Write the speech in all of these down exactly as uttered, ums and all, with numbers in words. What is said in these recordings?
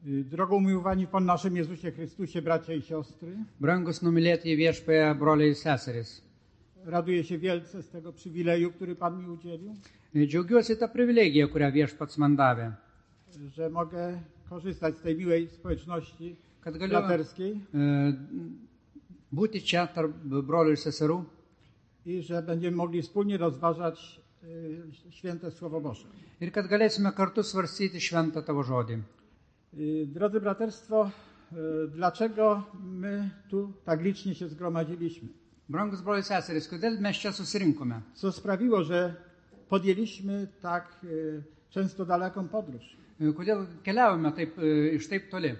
Drogo umiłowani w Panu naszym Jezusie Chrystusie, bracia i siostry, Brangus numylėti viešpatie broliai ir seserys. raduję się wielce z tego przywileju, który Pan mi udzielił, Džiaugiuosi tą privilegiją, kurią viešpats man davė, że mogę korzystać z tej miłej społeczności kad galiu braterskiej e, būti čia tarp brolių ir seserų i że będziemy mogli wspólnie rozważać y, święte Słowo Boże. ir kad galėsime kartu svarstyti šventą tavo žodį. Y, Drodzy braterstwo, y, dlaczego my tu tak licznie się zgromadziliśmy? Brangus broliai ir seserys, kodėl mes čia susirinkome? Co sprawiło, że podjęliśmy tak y, często daleką podróż? E, Kodėl keliavome taip, e, iš taip toli?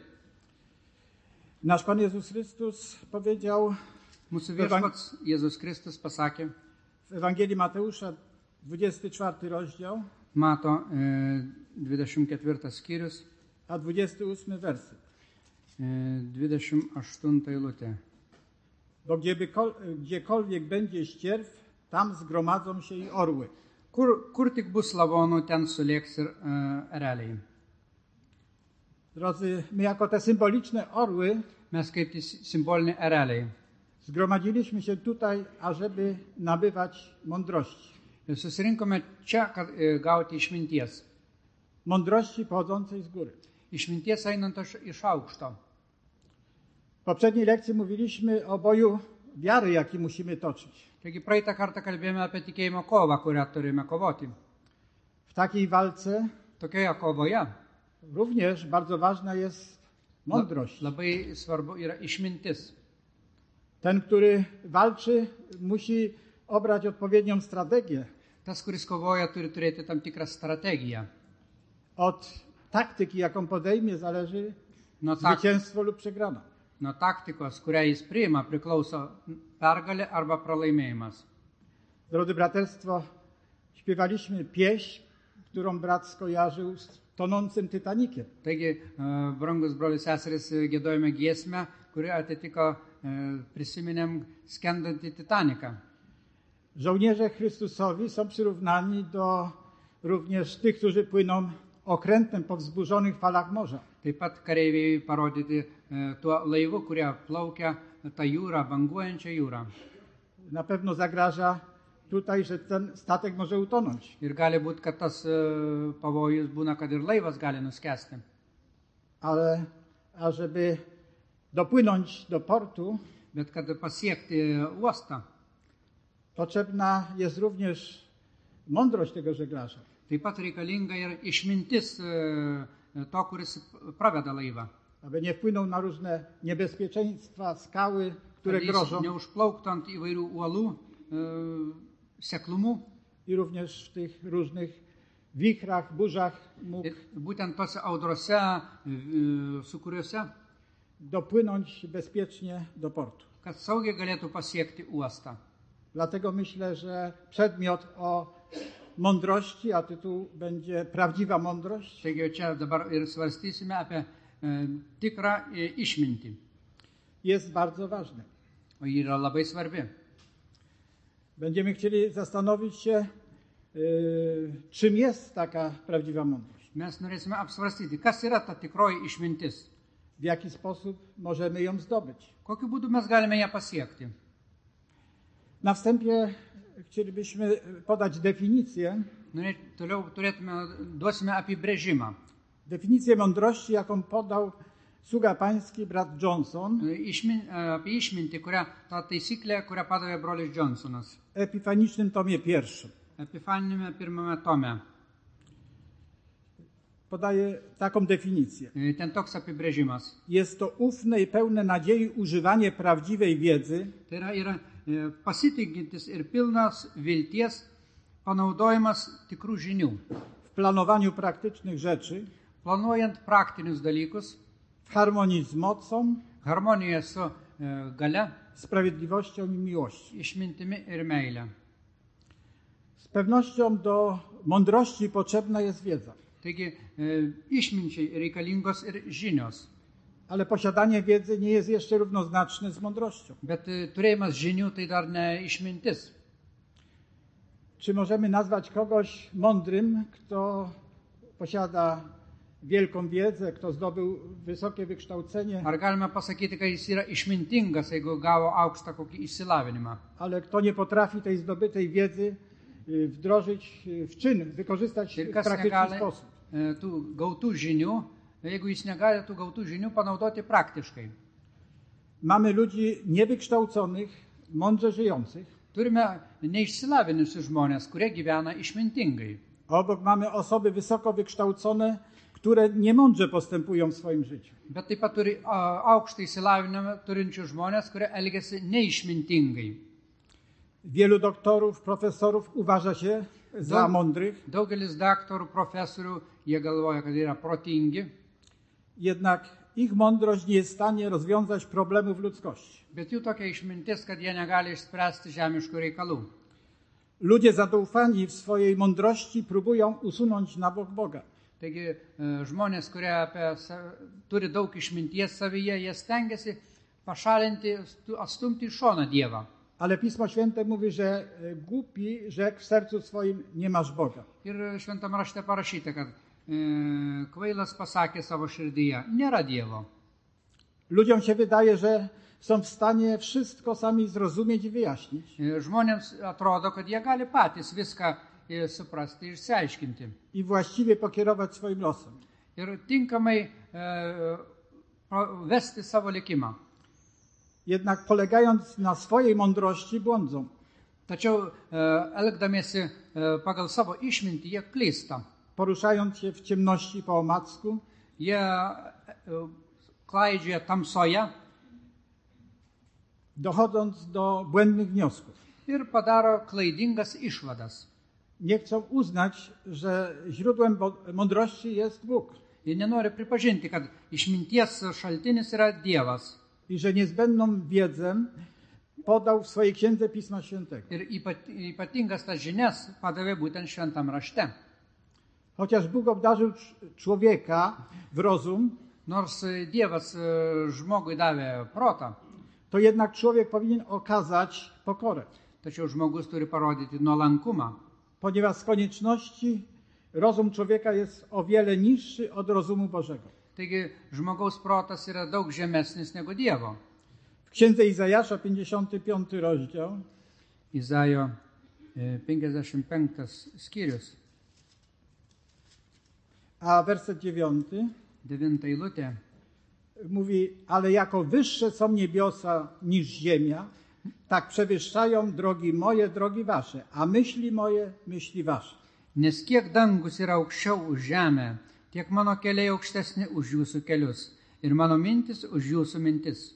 Nasz Pan Jezus Chrystus powiedział Mūsų viešpats Jėzus Kristus pasakė, w Ewangelii Mateusza, dwudziesty czwarty rozdział, mato e, dvidešimt ketvirtas skyrius, a dwudziesty ósmy werset. e, dvidešimt aštunta eilutė. Bo gdziebykol, gdziekolwiek będzie ścierw, tam zgromadzą się i orły. Kur, kur tik bus lavonų, ten sulėks ir e, ereliai. Drodzy, my jako te symboliczne orły Mes kaip tie simboliniai ereliai. zgromadziliśmy się tutaj, ażeby nabywać mądrości. Ir susirinkome čia, kad e, gauti išminties. Mądrości pochodzącej z góry. Išminties einant iš, iš aukšto. W poprzedniej lekcji mówiliśmy o boju wiary, jaki musimy toczyć. Taigi praeitą kartą kalbėjome apie tikėjimo kovą, kurią turime kovoti. W takiej walce Tokioje kovoje również bardzo ważna jest mądrość. labai svarbu yra išmintis. Ten, który walczy, musi obrać odpowiednią strategię. Tas, kuris kovoja, turi turėti tam tikrą strategiją. Od taktyki, jaką podejmie, zależy Nuo, tak, zwycięstwo lub przegrana. nuo taktikos, kurią jis priima, priklauso pergalė arba pralaimėjimas. Drodzy braterstwo, śpiewaliśmy pieśń, którą brat skojarzył z tonącym Titanikiem. Taigi, e, brangus brolius seserys, giedojame giesmę, kuri atitiko, e, prisiminėm skendantį Titaniką. Żołnierze Chrystusowi są przyrównani do również tych, którzy płyną okrętem po wzburzonych falach morza. Taip pat kareiviai parodyti e, tuo laivu, kurie plaukia tą jūrą, banguojančią jūrą. Na pewno zagraża tutaj, że ten statek może utonąć. Ir gali būti, kad tas e, pavojus būna, kad ir laivas gali nuskesti. Ale ażeby dopłynąć do portu, Bet kad pasiekti uostą, potrzebna jest również mądrość tego żeglarza. taip pat reikalinga ir išmintis e, to, kuris praveda laivą. Aby nie wpłynął na różne niebezpieczeństwa, skały, które Kad jis grożą. neužplauktų ant įvairių uolų, e, seklumų. I również w tych różnych wichrach, burzach mógł Ir būtent tose audrose, e, su kuriuose, dopłynąć bezpiecznie do portu. kad saugiai galėtų pasiekti uostą. Dlatego myślę, że przedmiot o mądrości, a tytuł będzie Prawdziwa mądrość, Taigi čia dabar ir svarstysime apie e, tikrą e, išmintį. jest bardzo ważny. O ji yra labai svarbi. Będziemy chcieli zastanowić się, yy, czym jest taka prawdziwa mądrość. Mes norėsime apsvarstyti, kas yra ta tikroji išmintis. W jaki sposób możemy ją zdobyć. Kokiu būdu mes galime ją pasiekti. Na wstępie chcielibyśmy podać definicję. Norėt, toliau turėtume, duosime apibrėžimą. Definicję mądrości, jaką podał sługa pański brat Johnson E, Išmin, e, apie išmintį, kurią, tą taisyklę, kurią padavė brolis Johnsonas. w epifanicznym tomie pierwszym. Epifaninėme pirmame tome. Podaje taką definicję. E, Ten toks apibrėžimas. Jest to ufne i pełne nadziei używanie prawdziwej wiedzy Tai yra, yra e, pasitikintis ir pilnas vilties panaudojimas tikrų žinių. w planowaniu praktycznych rzeczy, Planuojant praktinius dalykus, w harmonii z mocą, harmonijoje su e, gale, sprawiedliwością i miłością. išmintimi ir meile. Z pewnością do mądrości potrzebna jest wiedza, Taigi, e, išminčiai reikalingos ir žinios. ale posiadanie wiedzy nie jest jeszcze równoznaczne z mądrością. Bet e, turėjimas žinių tai dar ne išmintis. Czy możemy nazwać kogoś mądrym, kto posiada wielką wiedzę, kto zdobył wysokie wykształcenie, Ar galime pasakyti, kad jis yra išmintingas, jeigu gavo aukštą kokį išsilavinimą. ale kto nie potrafi tej zdobytej wiedzy y, wdrożyć y, w czyn, wykorzystać Ir w kas praktyczny negali sposób. e, tų gautų žinių, jeigu jis negali tų gautų žinių panaudoti praktiškai. Mamy ludzi niewykształconych, mądrze żyjących. Turime neišsilavinusius žmonės, kurie gyvena išmintingai. Obok mamy osoby wysoko wykształcone, które niemądrze postępują w swoim życiu. Bet taip pat turi a, aukštą išsilavinimą turinčių žmonės, kurie elgesi neišmintingai. Wielu doktorów, profesorów uważa się za Dok- mądrych, Daugelis daktarų, profesorių, jie galvoja, kad yra protingi, jednak ich mądrość nie jest w stanie rozwiązać problemów ludzkości. bet jų tokia išmintis, kad jie negali išspręsti žemiškų reikalų. Ludzie zaufani w swojej mądrości próbują usunąć na bok Boga. Taigi e, žmonės, kurie apie, sa- turi daug išminties savyje, jie stengiasi pašalinti, stu- atstumti į šoną Dievą. Ale Pismo Święte mówi, że e, głupi rzekł w sercu swoim, nie masz Boga. Ir šventame rašte parašyta, kad e, kvailas pasakė savo širdyje, nėra Dievo. Ludziom się wydaje, że są w stanie wszystko sami zrozumieć i wyjaśnić. E, Žmonėms atrodo, kad jie gali patys viską e, suprasti ir išsiaiškinti. I właściwie pokierować swoim losem. Ir tinkamai e, pro- vesti savo likimą. Jednak polegając na swojej mądrości błądzą. Tačiau e, elgdamiesi e, pagal savo išmintį, jie klysta. Poruszając się w ciemności po omacku, Jie e, klaidžioja tamsoje dochodząc do błędnych wniosków. ir padaro klaidingas išvadas. Nie chcą uznać, że źródłem bo- mądrości jest Bóg Jie nenori pripažinti, kad išminties šaltinis yra Dievas. i że niezbędną wiedzę podał w swojej księdze Pisma Świętego. Ir ypat- ypatingas tas žinias padavė būtent šventam rašte. Chociaż Bóg obdarzył cz- człowieka w rozum, Nors e, Dievas e, žmogui davė protą, to jednak człowiek powinien okazać pokorę, tačiau žmogus turi parodyti nuolankumą, ponieważ z konieczności rozum człowieka jest o wiele niższy od rozumu Bożego. taigi žmogaus protas yra daug žemesnis negu Dievo. W księdze Izajasza, pięćdziesiąty piąty rozdział, Izaijo e, penkiasdešimt penktas skyrius, a werset dziewiąty devinta eilutė. mówi, ale jako wyższe są niebiosa niż ziemia, tak przewyższają drogi moje, drogi wasze, a myśli moje, myśli wasze. Nes kiek dangus yra aukščiau už žemę, tiek mano keliai aukštesni už jūsų kelius ir mano mintis už jūsų mintis.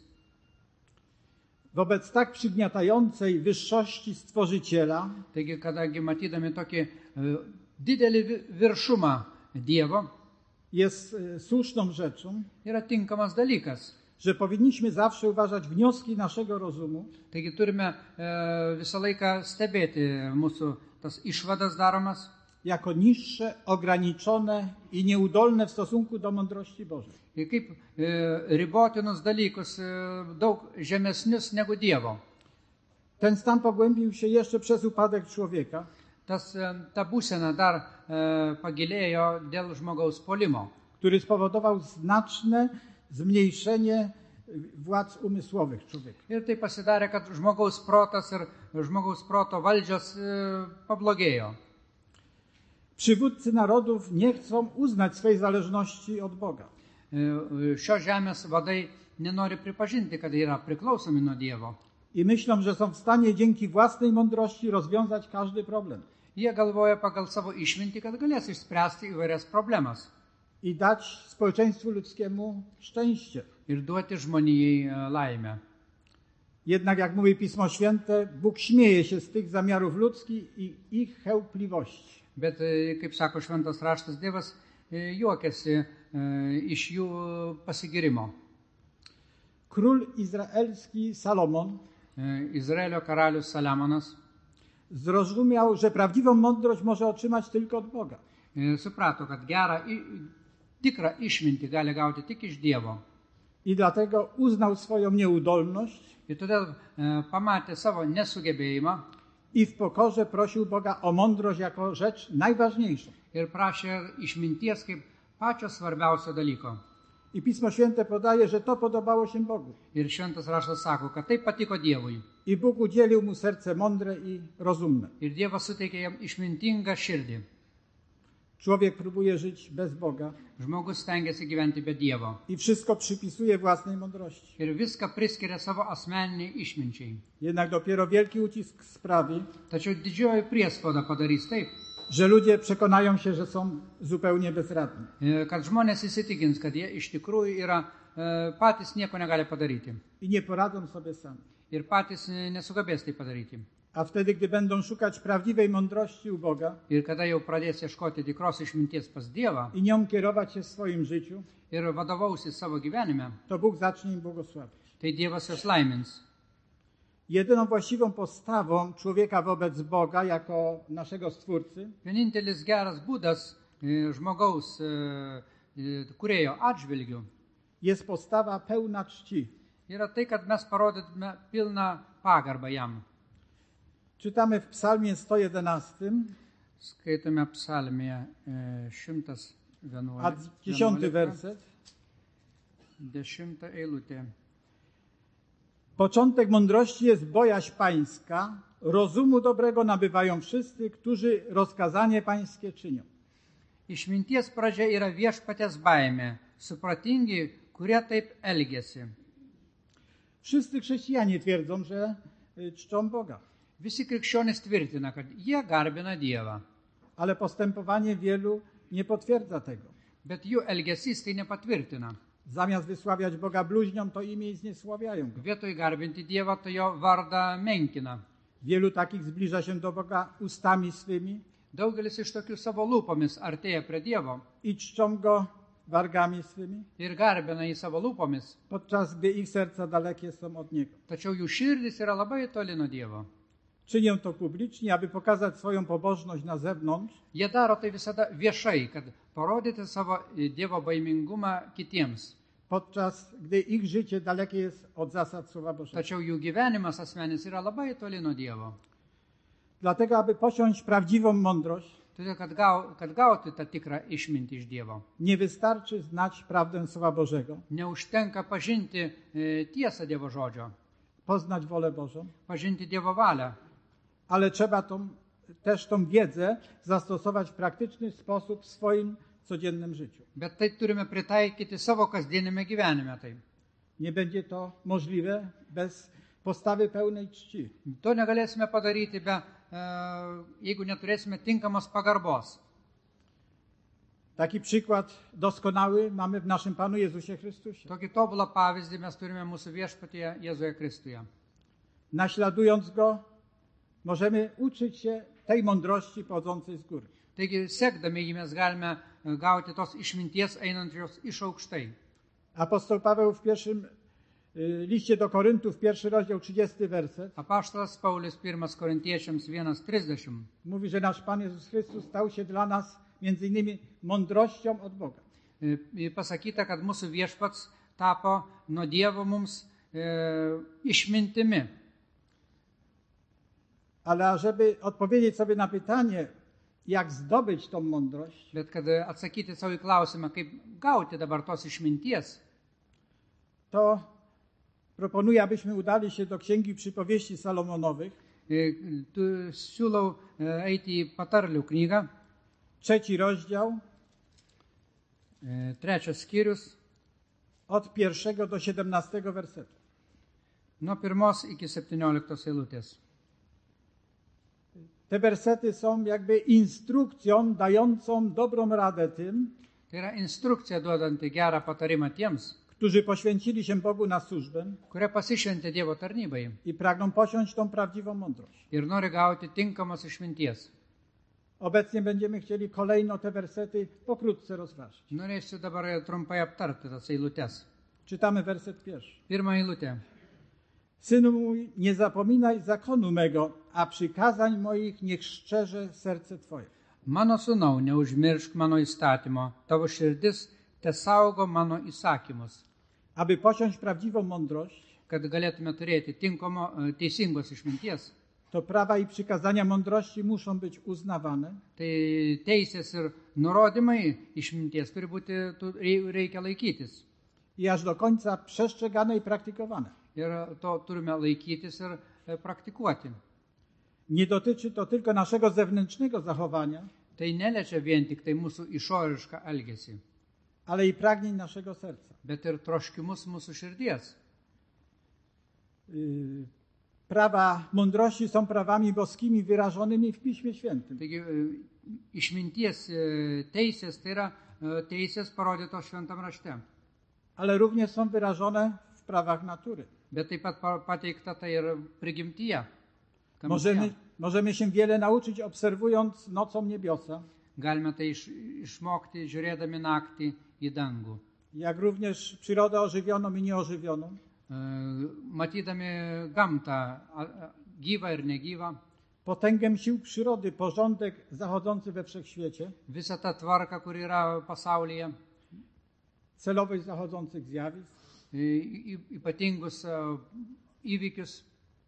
Wobec tak przygniatającej wyższości Stworzyciela Taigi, kadangi matydami tokį e, didelį vi- viršumą Dievo, jest e, słuszną rzeczą, yra tinkamas dalykas. że powinniśmy zawsze uważać wnioski naszego rozumu Taigi turime e, visą laiką stebėti mūsų tas išvadas daromas jako niższe, ograniczone i nieudolne w stosunku do mądrości Bożej. ir kaip e, ribotinus dalykus, e, daug žemesnius negu Dievo. Ten stan pogłębił się jeszcze przez upadek człowieka, Tas, e, ta būsena dar e, pagilėjo dėl žmogaus puolimo, który spowodował znaczne zmniejszenie władz umysłowych człowieka. ir tai pasidarė, kad žmogaus protas ir žmogaus proto valdžios e, pablogėjo. Przywódcy narodów nie chcą uznać swej zależności od Boga. E, e, Šios žemės vadai nenori pripažinti, kad yra priklausomi nuo Dievo. I myślą, że są w stanie dzięki własnej mądrości rozwiązać każdy problem Jie galvoja pagal savo išmintį, kad galės išspręsti įvairias problemas i dać społeczeństwu ludzkiemu szczęście. ir duoti žmonijai e, laimę. Jednak, jak mówi Pismo Święte, Bóg śmieje się z tych zamiarów ludzkich i ich chełpliwości. Bet, e, kaip sako šventas raštas, Dievas e, juokiasi e, iš jų pasigirimo. Król izraelski Salomon E, Izraelio karalius Saliamonas zrozumiał, że prawdziwą mądrość może otrzymać tylko od Boga. e, suprato, kad gerą, i- tikrą išmintį gali gauti tik iš Dievo. I dlatego uznał swoją nieudolność Ir todėl e, pamatė savo nesugebėjimą i w pokorze prosił Boga o mądrość jako rzecz najważniejszą. ir prašė išminties kaip pačio svarbiausio dalyko. I Pismo Święte podaje, że to podobało się Bogu. Ir šventas raštas sako, kad tai patiko Dievui. I Bóg udzielił mu serce mądre i rozumne. Ir Dievas suteikė jam išmintingą širdį. Człowiek próbuje żyć bez Boga Žmogus stengiasi gyventi be Dievo. i wszystko przypisuje własnej mądrości. Ir viską priskiria savo asmeniniai išminčiai. Jednak dopiero wielki ucisk sprawi, Tačiau didžioji priespauda padarys taip, że ludzie przekonają się, że są zupełnie bezradni. e, kad žmonės įsitikins, kad jie iš tikrųjų yra e, patys nieko negali padaryti. I nie poradzą sobie sami. Ir patys e, nesugebės tai padaryti. A wtedy, gdy będą szukać prawdziwej mądrości u Boga Ir kada jau pradės ieškoti tikros išminties pas Dievą i nią kierować się w swoim życiu, ir vadovausis savo gyvenime, to Bóg zacznie im błogosławić. tai Dievas juos laimins. Jedyną właściwą postawą człowieka wobec Boga jako naszego Stwórcy Vienintelis geras būdas e, žmogaus e, e, kūrėjo atžvilgių jest postawa pełna czci. yra tai, kad mes parodytume pilną pagarbą jam. Czytamy w Psalmie sto jedenastym, Skaitome psalmėje e, šimtas a vienuolika. dziesiąty werset. Dešimta eilutė. Początek mądrości jest bojaźń pańska, rozumu dobrego nabywają wszyscy, którzy rozkazanie pańskie czynią. Išminties pradžia yra viešpaties baimė, supratingi, kurie taip elgiasi. Wszyscy chrześcijanie twierdzą, że y, czczą Boga, Visi krikščionys tvirtina, kad jie garbina Dievą, ale postępowanie wielu nie potwierdza tego. bet jų elgesys tai nepatvirtina. Zamiast wysławiać Boga bluźniom, to imię i zniesławiają Go. Vietoj garbinti Dievą, tai jo vardą menkina. Wielu takich zbliża się do Boga ustami swymi Daugelis iš tokių savo lūpomis artėja prie Dievo i czczą Go wargami swymi, ir garbina jį savo lūpomis, podczas gdy ich serca dalekie są od Niego. tačiau jų širdis yra labai toli nuo Dievo. Czynią to publicznie, aby pokazać swoją pobożność na zewnątrz, Jie daro tai visada viešai, kad parodyti savo Dievo baimingumą kitiems. podczas gdy ich życie dalekie jest od zasad Słowa Bożego. Tačiau jų gyvenimas asmenis yra labai toli nuo Dievo. Dlatego, aby posiąść prawdziwą mądrość, Todėl, kad, gau, kad gauti tą tikrą išmintį iš Dievo, nie wystarczy znać prawdę Słowa Bożego, neužtenka pažinti e, tiesą Dievo žodžio, poznać wolę Bożą, pažinti Dievo valią, ale trzeba tą, też tą wiedzę zastosować w praktyczny sposób w swoim codziennym życiu. bet tai turime pritaikyti savo kasdienime gyvenime. Tai. Nie będzie to możliwe bez postawy pełnej czci. To negalėsime padaryti, be, e, jeigu neturėsime tinkamos pagarbos. Taki przykład doskonały mamy w naszym Panu Jezusie Chrystusie. Tokį tobulą pavyzdį mes turime mūsų viešpatyje Jėzuje Kristuje. Naśladując Go, możemy uczyć się tej mądrości pochodzącej z góry. Taigi, sekdami jį mes galime e, gauti tos išminties einančios iš aukštai. Apostoł Paweł w pierwszym y, liście do Koryntów, pierwszy rozdział, trzydziesty werset, Apaštalas Paulius pirmas Korintiečiams vienas trisdešimt mówi, że nasz Pan Jezus Chrystus stał się dla nas między innymi mądrością od Boga. e, pasakyta, kad mūsų viešpats tapo nuo Dievo mums e, išmintimi. Ale ażeby odpowiedzieć sobie na pytanie, jak zdobyć tą mądrość, Bet kad atsakyti savo į klausimą, kaip gauti dabar tos išminties, to proponuję, abyśmy udali się do Księgi Przypowieści Salomonowych, e, tu siūlau e, eiti į patarlių knygą, trzeci rozdział, e, trečias skyrius, od pierwszego do siedemnastego wersetu. nuo pirmos iki septynioliktos eilutės. Te wersety są jakby instrukcją dającą dobrą radę tym, Tai yra instrukcija duodanti gerą patarimą tiems, którzy poświęcili się Bogu na służbę kurie pasišventė Dievo tarnybai i pragną posiąść tą prawdziwą mądrość. ir nori gauti tinkamos išminties. Obecnie będziemy chcieli kolejno te wersety pokrótce rozważyć. Norėsiu dabar trumpai aptarti tas eilutes. Czytamy werset pierwszy. Pirma eilutė. Synu mój, nie zapominaj zakonu mego, a przykazań moich niech szczerze serce Twoje. Mano sūnau, neužmiršk mano įstatymo, tavo širdis tesaugo mano įsakymus, Aby posiąść prawdziwą mądrość, kad galėtume turėti tinkamo, teisingos išminties. to prawa i przykazania mądrości muszą być uznawane, Tai teisės ir nurodymai išminties turi būti, tu- rei- reikia laikytis. i aż do końca przestrzegane i praktykowane. Ir to turime laikytis ir e, praktikuoti. Nie dotyczy to tylko naszego zewnętrznego zachowania, Tai neliečia vien tik tai mūsų išorišką elgesį, ale i pragnień naszego serca. bet ir troškimus mūsų širdies. Yy, Prawa mądrości są prawami boskimi wyrażonymi w Piśmie Świętym. Taigi e, išminties e, teisės tai yra e, teisės parodytos šventam rašte. Ale również są wyrażone w prawach natury. Bet taip pat pa- pateikta tai ir prigimtyje. gamtoje. Możemy, możemy się wiele nauczyć obserwując nocą niebiosa, Galime tai iš, išmokti žiūrėdami naktį į dangų. jak również przyrodę ożywioną i nieożywioną. E, Matydami gamtą, a- a- gyvą ir negyvą, Potęgę sił przyrody, porządek zachodzący we wszechświecie, visą tą tvarką, kur yra pasaulyje, celowość zachodzących zjawisk. e, y- ypatingus e, įvykius,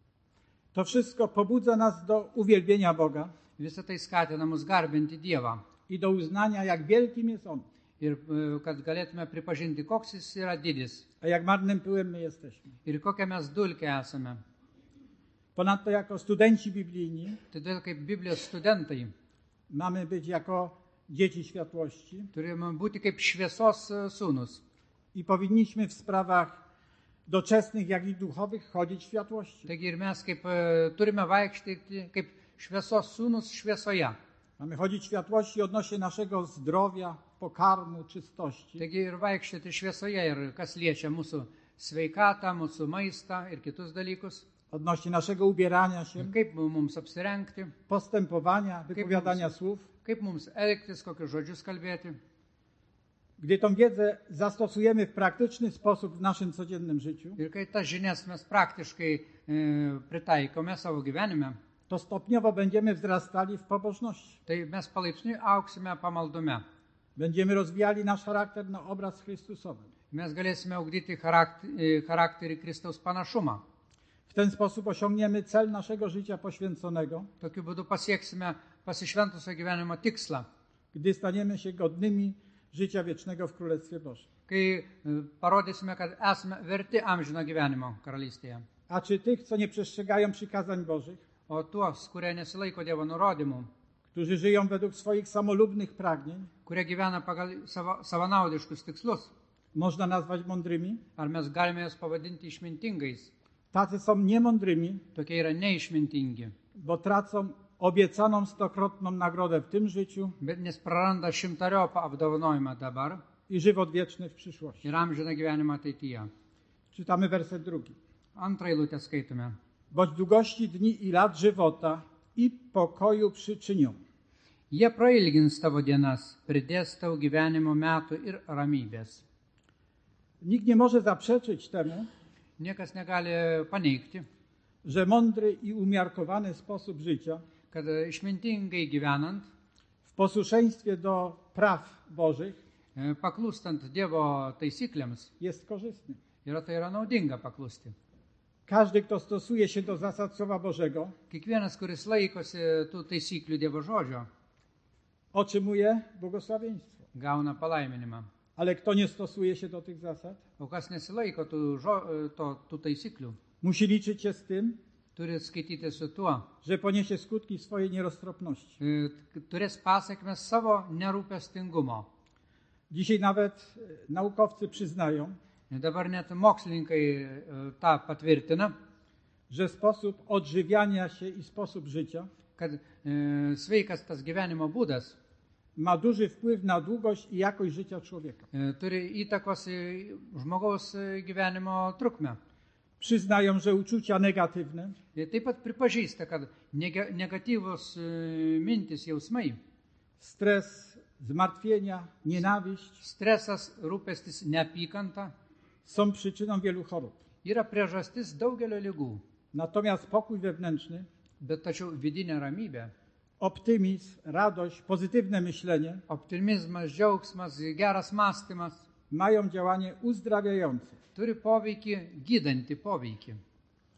To wszystko pobudza nas do uwielbienia Boga visą tai skatina mus garbinti Dievą. i do uznania, jak wielkim jest On, Ir e, kad galėtume pripažinti, koks jis yra didis a jak marnym pyłem my jesteśmy. ir kokią mes dulkę esame. Ponadto jako studenci biblijni Todėl kaip Biblijos studentai mamy być jako dzieci światłości turime būti kaip šviesos e, sūnus. i powinniśmy w sprawach doczesnych, jak i duchowych chodzić w światłości. Taigi ir mes kaip, e, turime vaikščioti kaip šviesos sūnus šviesoje. Mamy chodzić w światłości odnośnie naszego zdrowia, pokarmu, czystości. Taigi ir vaikščioti šviesoje ir kas liečia mūsų sveikatą, mūsų maistą ir kitus dalykus. Odnośnie naszego ubierania się, Kaip mums apsirengti, postępowania, wypowiadania słów. kaip mums elgtis, kokius žodžius kalbėti. Gdy tą wiedzę zastosujemy w praktyczny sposób w naszym codziennym życiu, Ir kai tas žinias mes praktiškai e, pritaikome savo gyvenime, to stopniowo będziemy wzrastali w pobożności. tai mes palaipsniui auksime pamaldume. Będziemy rozwijali nasz charakter na obraz Chrystusowy. Mes galėsime ugdyti charakterį, charakterį Kristaus panašumą. W ten sposób osiągniemy cel naszego życia poświęconego, Tokiu būdu pasieksime pasišventusio gyvenimo tikslą, gdy staniemy się godnymi życia wiecznego w Królestwie Bożym. kai e, parodysime, kad esame verti amžino gyvenimo karalystėje. A czy tych, co nie przestrzegają przykazań Bożych, O tuos, kurie nesilaiko Dievo nurodymų, którzy żyją według swoich samolubnych pragnień, kurie gyvena pagal savo, savanaudiškus tikslus, można nazwać mądrymi? ar mes galime juos pavadinti išmintingais? Tacy są niemądrymi, Tokie yra neišmintingi, bo tracą obiecaną stokrotną nagrodę w tym życiu bet nes praranda šimtariopą apdovanojimą dabar i żywot wieczny w przyszłości. ir amžiną gyvenimą ateityje. Czytamy werset drugi. Antrą eilutę skaitome. Bądź długości dni i lat żywota i pokoju przyczynią. Jie prailgins tavo dienas, pridės tau gyvenimo metų ir ramybės. Nikt nie może zaprzeczyć temu, Niekas negali paneigti, że mądry i umiarkowany sposób życia kad išmintingai gyvenant, w posłuszeństwie do praw Bożych e, paklūstant Dievo taisyklėms, jest korzystny. yra tai yra naudinga paklusti. Każdy, kto stosuje się do zasad Słowa Bożego, Kiekvienas, kuris laikosi tų taisyklių Dievo žodžio, otrzymuje błogosławieństwo. gauna palaiminimą. Ale kto nie stosuje się do tych zasad, O kas nesilaiko tų, žo, to, tų taisyklių, musi liczyć się z tym, turi skaityti su tuo, że poniesie skutki swojej nieroztropności. e, t- turės pasiekmes savo nerūpestingumo. Dzisiaj nawet e, naukowcy przyznają, Ir dabar net mokslininkai e, tą patvirtina, że sposób odżywiania się i sposób życia kad e, sveikas tas gyvenimo būdas ma duży wpływ na długość i jakość życia człowieka. e, turi įtakos į žmogaus e, gyvenimo trukmę. Przyznają, że uczucia negatywne Ir taip pat pripažįsta, kad nega, negatyvus e, mintis, jausmai, stres, zmartwienia, nienawiść stresas, rūpestis, neapykanta są przyczyną wielu chorób. yra priežastis daugelio ligų. Natomiast pokój wewnętrzny, Bet tačiau vidinė ramybė, optymizm, radość, pozytywne myślenie optimizmas, džiaugsmas, geras mąstymas mają działanie uzdrawiające. turi poveikį, gydantį poveikį.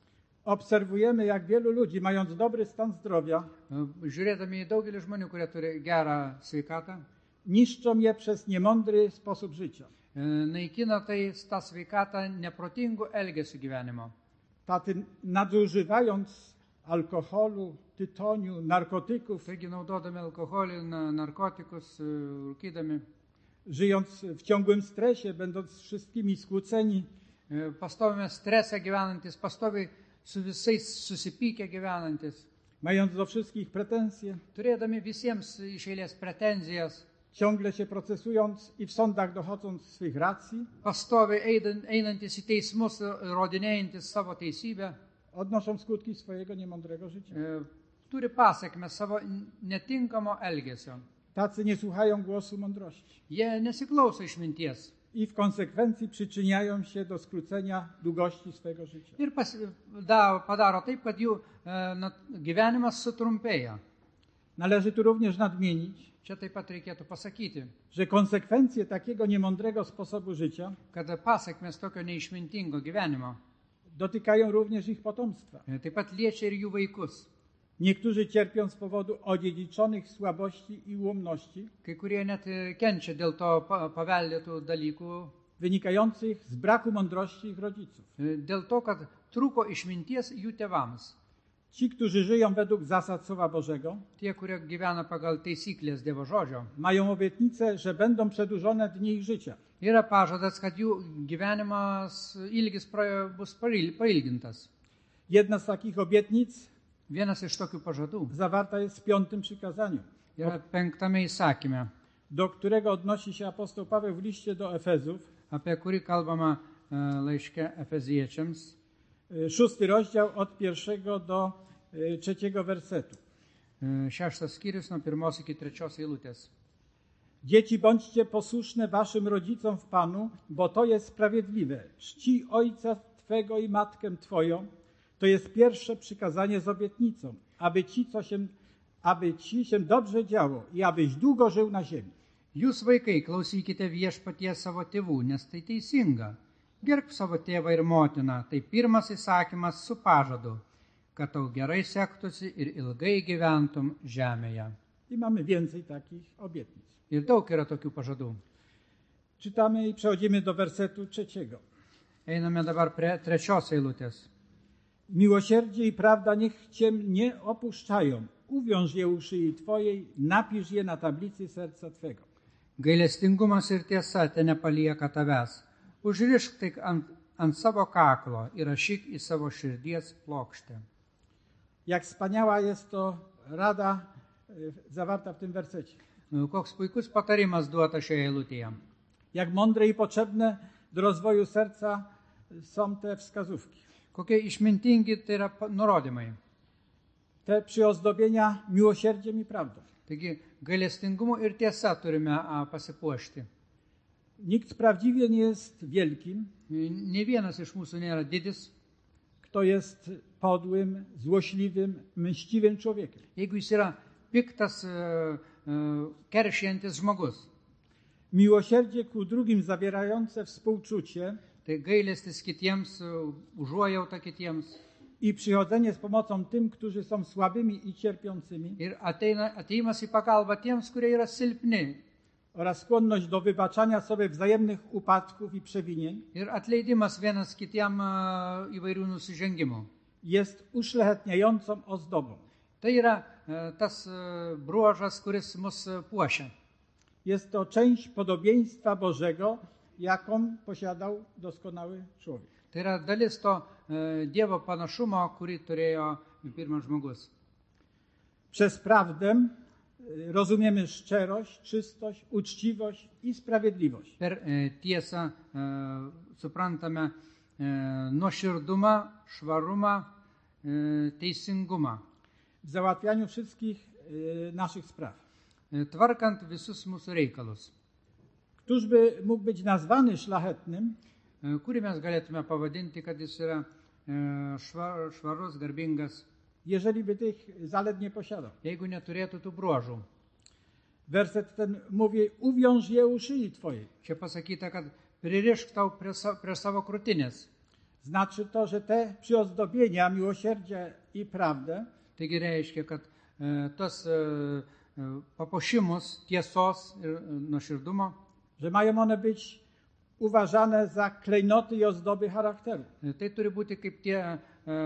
obserwujemy, jak wielu ludzi, mając dobry stan zdrowia, E, Žiūrėdami į daugelį žmonių, kurie turi gerą sveikatą, niszczą je przez niemądry sposób życia. e, naikina tai tą sveikatą neprotingų elgesių gyvenimo. Taty nadużywając alkoholu, tytoniu, narkotyków, Taigi naudodami alkoholį, na- narkotikus, e, rūkydami, żyjąc w ciągłym stresie, będąc z wszystkimi skłóceni, e, pastoviame strese gyvenantis, pastoviai su visais susipykę gyvenantis, mając do wszystkich pretensje, turėdami visiems iš eilės pretenzijas, ciągle się procesując i w sądach dochodząc swych racji, pastoviai eidan- einantis į teismus, įrodinėjantis savo teisybę, odnoszą skutki swojego niemądrego życia. e, turi pasiekmes savo netinkamo elgesio. Tacy nie słuchają głosu mądrości Jie nesiklauso išminties i w konsekwencji przyczyniają się do skrócenia długości swojego życia. ir pas, da, padaro taip, kad jų e, na, gyvenimas sutrumpėja. Należy tu również nadmienić, Čia taip pat reikėtų pasakyti, że konsekwencje takiego niemądrego sposobu życia kad pasiekmes tokio neišmintingo gyvenimo dotykają również ich potomstwa. e, taip pat liečia ir jų vaikus. Niektórzy cierpią z powodu odziedziczonych słabości i ułomności Kai kurie net e, kenčia dėl to pa- paveldėtų dalykų, wynikających z braku mądrości ich rodziców. e, dėl to, kad trūko išminties jų tėvams. Ci, którzy żyją według zasad Słowa Bożego, Tie, kurie gyvena pagal taisyklės Dievo žodžio, mają obietnicę, że będą przedłużone dni ich życia. yra pažadas, kad jų gyvenimas ilgis praėjo- bus pail- pailgintas. Jedna z takich obietnic Vienas iš tokių pažadų zawarta jest w piątym przykazaniu, yra penktame įsakyme, do którego odnosi się apostoł Paweł w liście do Efezów, apie kurį kalbama e, laiške Efeziečiams, y, szósty rozdział od pierwszego do y, trzeciego wersetu. e, šeštas skyrius nuo pirmos iki trečios eilutės. Dzieci, bądźcie posłuszne waszym rodzicom w Panu, bo to jest sprawiedliwe. Czci ojca twego i matkę twoją. To jest pierwsze przykazanie z obietnicą, aby ci, co się, aby ci się dobrze działo i abyś długo żył na ziemi. Jūs vaikai, klausykite viešpaties savo tėvų, nes tai teisinga. Gerbk savo tėvą ir motiną, tai pirmas įsakymas su pažadu, kad tau gerai sektųsi ir ilgai gyventum žemėje. I mamy więcej takich obietnic. Ir daug yra tokių pažadų. Czytamy i przechodzimy do wersetu trzeciego. Einame dabar prie trečios eilutės. Miłosierdzie i prawda niech cię nie opuszczają. Uwiąż je u szyi twojej, napisz je na tablicy serca twego. Gailestingumas ir tiesa te nepalieka tavęs. Užrišk tik ant, ant savo kaklo ir rašyk į savo širdies plokštę. Jak wspaniała jest to rada y, zawarta w tym wersecie. Koks puikus patarimas duota šioje eilutėje. Jak mądre i potrzebne do rozwoju serca są te wskazówki. Kokie išmintingi tai yra pa- nurodymai. Te przyozdobienia miłosierdziem i prawdą. Taigi gailestingumu ir tiesa turime a, pasipuošti. Nikt prawdziwie nie jest wielkim, Ne vienas iš mūsų nėra didis. kto jest podłym, złośliwym, mściwym człowiekiem. Jeigu jis yra piktas, e, e, keršijantis žmogus, Miłosierdzie ku drugim zawierające współczucie tai gailestis kitiems, e, užuojauta kitiems i przychodzenie z pomocą tym, którzy są słabymi i cierpiącymi ir ateina, ateimas į pagalbą tiems, kurie yra silpni oraz skłonność do wybaczania sobie wzajemnych upadków i przewinień ir atleidimas vienas kitiem e, įvairių nusižengimų. jest uszlachetniającą ozdobą. Tai yra e, tas e, bruožas, kuris mus e, puošia. Jest to część podobieństwa Bożego, jaką posiadał doskonały człowiek. Tai yra dalis to e, Dievo panašumo, kurį turėjo pirmas žmogus. Przez prawdę y, rozumiemy szczerość, czystość, uczciwość i sprawiedliwość. Per e, tiesą e, suprantame e, nuoširdumą, švarumą, e, teisingumą, W załatwianiu wszystkich y, naszych spraw. e, tvarkant visus mūsų reikalus. Któż by mógł być nazwany szlachetnym, E, kurį mes galėtume pavadinti, kad jis yra e, šva, švarus, garbingas, jeżeli by tych zalet nie posiadał? jeigu neturėtų tų bruožų. Werset ten mówi, uwiąż je u szyi twojej. Čia pasakyta, kad pririšk tau prie, sa, prie savo krūtinės. Znaczy to, że te przyozdobienia, miłosierdzie i prawdę Taigi reiškia, kad e, tas e, e, papuošimus tiesos ir e, nuoširdumo, że mają one być uważane za klejnoty i ozdoby charakteru. e, tai turi būti kaip tie e,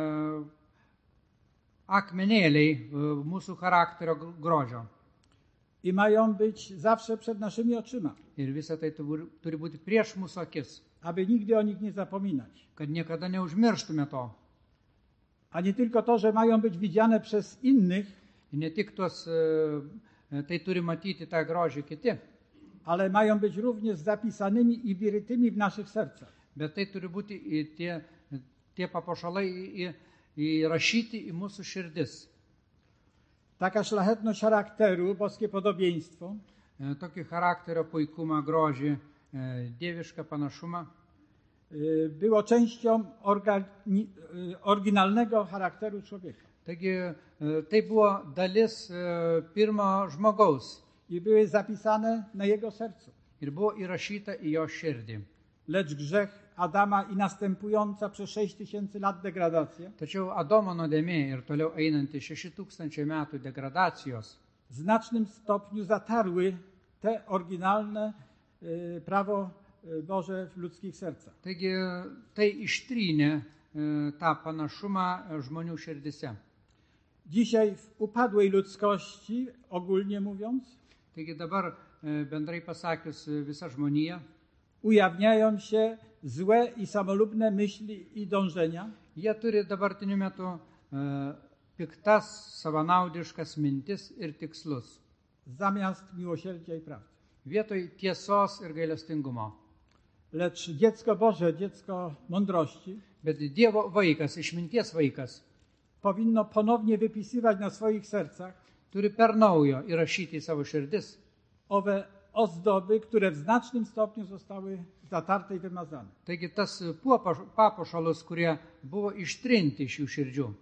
akmenėliai e, mūsų charakterio gr- grožio. I mają być zawsze przed naszymi oczyma, Ir visa tai turi turi būti prieš mūsų akis, aby nigdy o nich nie zapominać. kad niekada neužmirštume to. A nie tylko to, że mają być widziane przez innych, Ir ne tik tos, e, e, tai turi matyti tą grožį kiti, ale mają być również zapisanymi i wyrytymi w naszych sercach. bet tai turi būti į tie, tie papuošalai į- į- įrašyti į mūsų širdis. Taka szlachetność charakteru, boskie podobieństwo E, Tokį charakterio puikumą, grožį, e, dievišką panašumą y, było częścią organi- y, oryginalnego charakteru człowieka. Taigi e, tai buvo dalis e, pirmo žmogaus I były zapisane na jego sercu. ir buvo įrašyta į jo širdį. Lecz grzech Adama i następująca przez sześć tysięcy lat degradacja Tačiau Adomo nuodėmė ir toliau einanti šeši tūkstančiai metų degradacijos w znacznym stopniu zatarły te oryginalne y, prawo y, Boże w ludzkich sercach. Taigi tai ištrynė e, tą panašumą žmonių širdise. Dzisiaj w upadłej ludzkości, ogólnie mówiąc, Taigi dabar e, bendrai pasakius e, visa žmonija, ujawniają się złe i samolubne myśli i dążenia, jie turi dabartiniu metu e, piktas, savanaudiškas mintis ir tikslus, zamiast miłosierdzia i prawdy. vietoj tiesos ir gailestingumo. Lecz dziecko Boże, dziecko mądrości, Bet Dievo vaikas, išminties vaikas, powinno ponownie wypisywać na swoich sercach turi per naujo įrašyti į savo širdis owe ozdoby, które w znacznym stopniu zostały zatarte i wymazane. Taigi tas puopaš- papuošalus, kurie buvo ištrinti iš jų širdžių.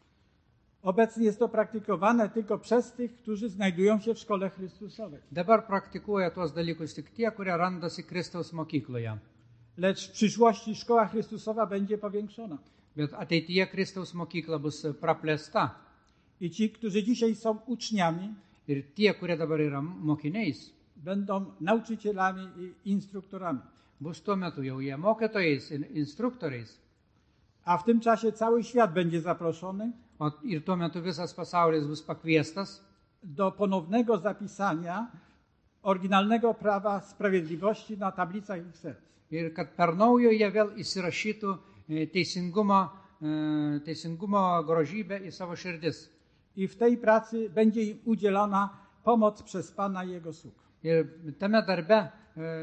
Obecnie jest to praktykowane tylko przez tych, którzy znajdują się w szkole Chrystusowej. Dabar praktikuoja tuos dalykus tik tie, kurie randasi Kristaus mokykloje. Lecz w przyszłości szkoła Chrystusowa będzie powiększona. Bet ateityje Kristaus mokykla bus praplėsta. I ci, którzy dzisiaj są uczniami, Ir tie, kurie dabar yra mokiniais, będą nauczycielami i instruktorami. bus tuo metu jau jie mokytojais ir instruktoriais. A w tym czasie cały świat będzie zaproszony O, ir tuo metu visas pasaulis bus pakviestas do ponownego zapisania oryginalnego prawa sprawiedliwości na tablicach ich serc. ir kad per naujo jie vėl įsirašytų e, teisingumo, e, teisingumo grožybę į savo širdis. I w tej pracy będzie im udzielona pomoc przez Pana i Jego sług. Ir tame darbe e,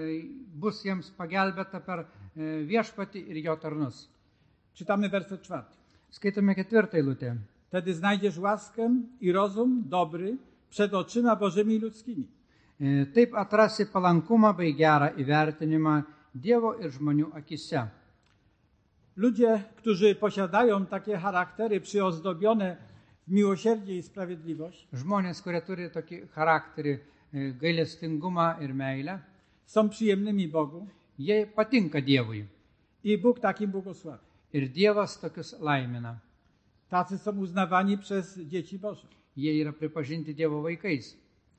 bus jiems pagelbėta per e, viešpatį ir jo tarnus. Czytamy werset czwarty. Skaitome ketvirtą eilutę. Wtedy znajdziesz łaskę i rozum dobry przed oczyma Bożymi i ludzkimi. E, Taip atrasi palankumą bei gerą įvertinimą Dievo ir žmonių akise. Ludzie, którzy posiadają takie charaktery przyozdobione w miłosierdzie i sprawiedliwość, Žmonės, kurie turi tokį charakterį, e, gailestingumą ir meilę, są przyjemnymi Bogu jie patinka Dievui. i Bóg takim błogosławi. Ir Dievas tokius laimina. Tacy są uznawani przez dzieci Boże. Jie yra pripažinti Dievo vaikais.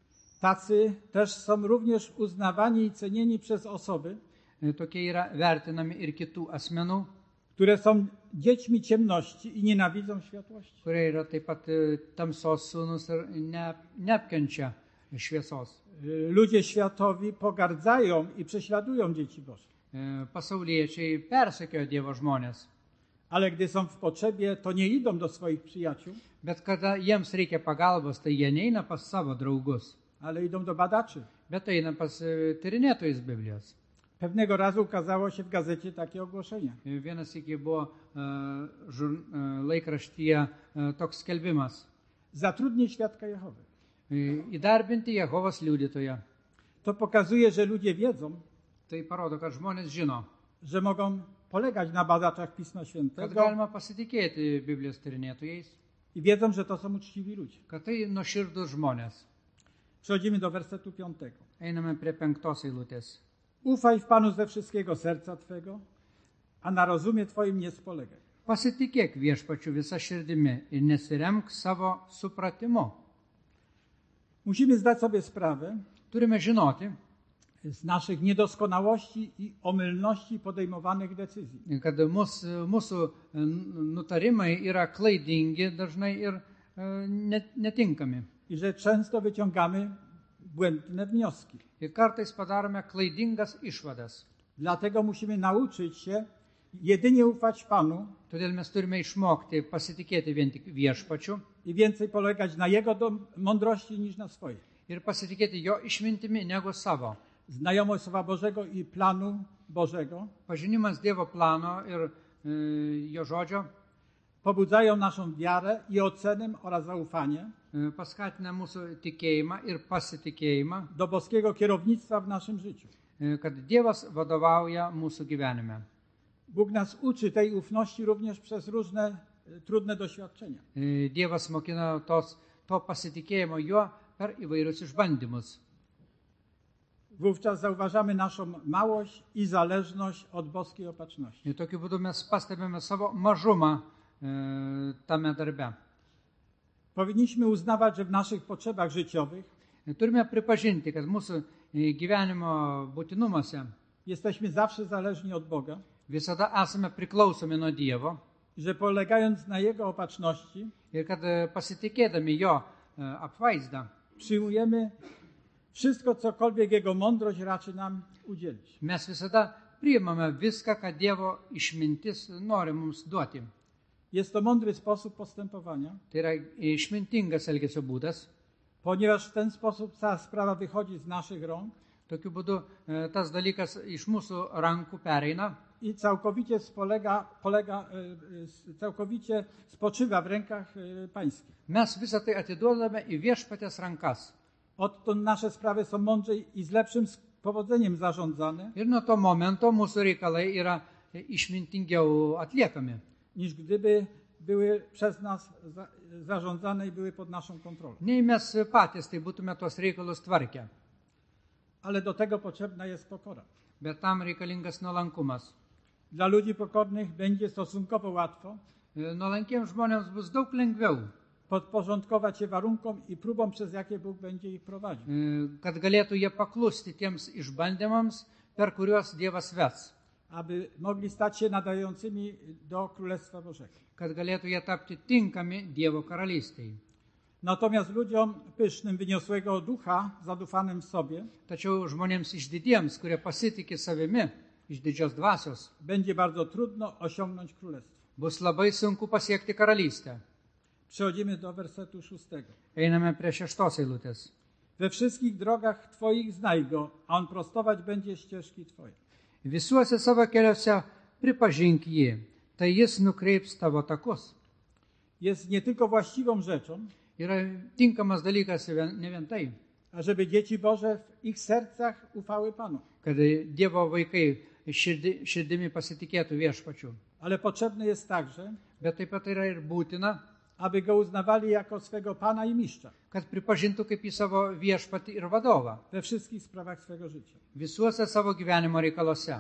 Tacy też są również uznawani i cenieni przez osoby, E, Tokie yra vertinami ir kitų asmenų, które są dziećmi ciemności i nienawidzą światłości. kurie yra taip pat e, tamsos sūnus ir ne, neapkenčia šviesos. Y, Ludzie światowi pogardzają i prześladują dzieci Boże. E, Pasauliečiai persekioja Dievo žmonės, Ale gdy są w potrzebie, to nie idą do swoich przyjaciół, bet kada jiems reikia pagalbos, tai jie neina pas savo draugus, ale idą do badaczy. bet eina pas e, tyrinėtojus Biblijos. Pewnego razu ukazało się w gazecie takie ogłoszenie. E, Vienas iki buvo e, žur, e, laikraštyje e, toks skelbimas. Zatrudnij świadka Jehowy. E, Įdarbinti Jehovos liudytoją. To pokazuje, że ludzie wiedzą, Tai parodo, kad žmonės žino, że mogą polegać na badaczach Pisma kad Świętego galima pasitikėti Biblijos tyrinėtojais, i wiedzą, że to są uczciwi ludzie. kad tai nuoširdus žmonės. Przechodzimy do wersetu piątego. Einame prie penktos eilutės. Ufaj w Panu ze wszystkiego serca Twego a na rozumie Twoim nie spolegaj. Pasitikėk viešpačiu visa širdimi ir nesiremk savo supratimu. Musimy zdać sobie sprawę Turime žinoti, z naszych niedoskonałości i omylności podejmowanych decyzji. kad mūsų, mūsų nutarimai yra klaidingi dažnai ir e, net- netinkami. I że często wyciągamy błędne wnioski. Ir kartais padarome klaidingas išvadas. Dlatego musimy nauczyć się jedynie ufać Panu Todėl mes turime išmokti pasitikėti vien tik viešpačiu i więcej polegać na Jego dom- mądrości niż na swojej. ir pasitikėti jo išmintimi negu savo. Znajomość Słowa Bożego i planu Bożego Pažinimas Dievo plano ir e, jo žodžio pobudzają naszą wiarę i ocenę oraz zaufanie e, paskatina mūsų tikėjimą ir pasitikėjimą, do boskiego kierownictwa w naszym życiu. e, kad Dievas vadovauja mūsų gyvenime. Bóg nas uczy tej ufności również przez różne e, trudne doświadczenia. E, Dievas mokina tos, to pasitikėjimo juo per įvairius išbandymus. Wówczas zauważamy naszą małość i zależność od boskiej opatrzności. Ir tokiu būdu mes pastebime savo mažumą e, tame darbe. Powinniśmy uznawać, że w naszych potrzebach życiowych E, Turime pripažinti, kad mūsų e, gyvenimo būtinumuose jesteśmy zawsze zależni od Boga visada esame priklausomi nuo Dievo i że polegając na Jego opatrzności ir kad e, pasitikėdami jo e, apvaizdą przyjmujemy wszystko, cokolwiek Jego mądrość raczy nam udzielić. mes visada priimame viską, ką Dievo išmintis nori mums duoti. Jest to mądry sposób postępowania, Tai yra išmintingas elgesio būdas. ponieważ w ten sposób cała sprawa wychodzi z naszych rąk Tokiu būdu e, tas dalykas iš mūsų rankų pereina i całkowicie spolega, polega, e, e, całkowicie spoczywa w rękach e, pańskich. mes visą tai atiduodame į viešpaties rankas. Odtąd nasze sprawy są mądrzej i z lepszym powodzeniem zarządzane, Ir nuo to momento mūsų reikalai yra išmintingiau atliekami, niż gdyby były przez nas za, zarządzane i były pod naszą kontrolą. nei mes patys tai būtume tos reikalus tvarkę. Ale do tego potrzebna jest pokora. Bet tam reikalingas nuolankumas. Dla ludzi pokornych będzie stosunkowo łatwo E, Nuolankiems žmonėms bus daug lengviau, podporządkować się warunkom i próbom, przez jakie Bóg będzie ich prowadził. e, kad galėtų jie paklusti tiems išbandymams, per kuriuos Dievas ves, aby mogli stać się nadającymi do Królestwa Bożego. kad galėtų jie tapti tinkami Dievo karalystėje. Natomiast ludziom pysznym, wyniosłego ducha, zadufanym w sobie, Tačiau žmonėms išdidiems, kurie pasitikė savimi, iš didžios dvasios, będzie bardzo trudno osiągnąć Królestwo. bus labai sunku pasiekti karalystę. Przechodzimy do wersetu szóstego. Einame prie šeštos eilutės. We wszystkich drogach Twoich znaj Go, a On prostować będzie ścieżki Twoje. Visuose savo keliuose pripažink jį, tai jis nukreips tavo takus. Jest nie tylko właściwą rzeczą, Yra tinkamas dalykas vien- ne vien tai, ażeby dzieci Boże w ich sercach ufały Panu. kad Dievo vaikai širdi, širdimi pasitikėtų viešpačiu. Ale potrzebne jest także, Bet taip pat yra ir būtina, aby Go uznawali jako swego Pana i Mistrza kad pripažintų kaip į savo viešpatį ir vadovą we wszystkich sprawach swego życia. visuose savo gyvenimo reikaluose.